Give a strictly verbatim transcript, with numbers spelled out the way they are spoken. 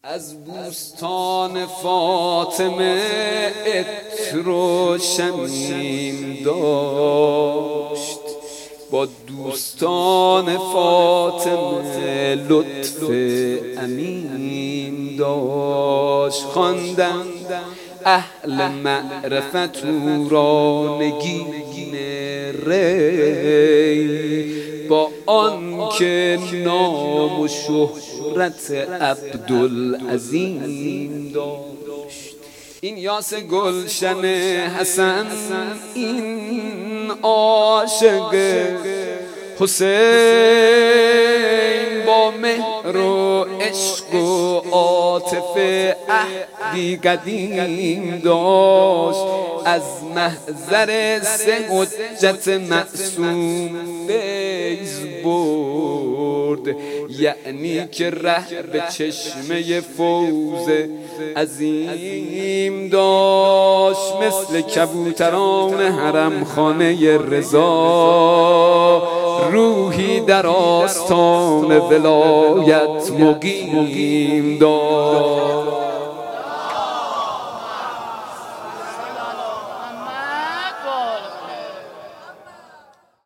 از بوستان فاطمه عطر و شمیم داشت، با دوستان فاطمه لطف عمیم داشت. خواندند اهل معرفت او را نگین ری، با آن که نام و شهرت عبدالعظیم داشت. این یاس گلشن حسن، این عاشق حسین، با مهر و عشق و عاطفه عهدی قدیم داشت. از محضر سه حجت معصوم فیض برد، یعنی که ره به چشمه فوز عظیم داشت. مثل کبوتران حرم خانه رضا، روحی در آستان ولایت مقیم داشت.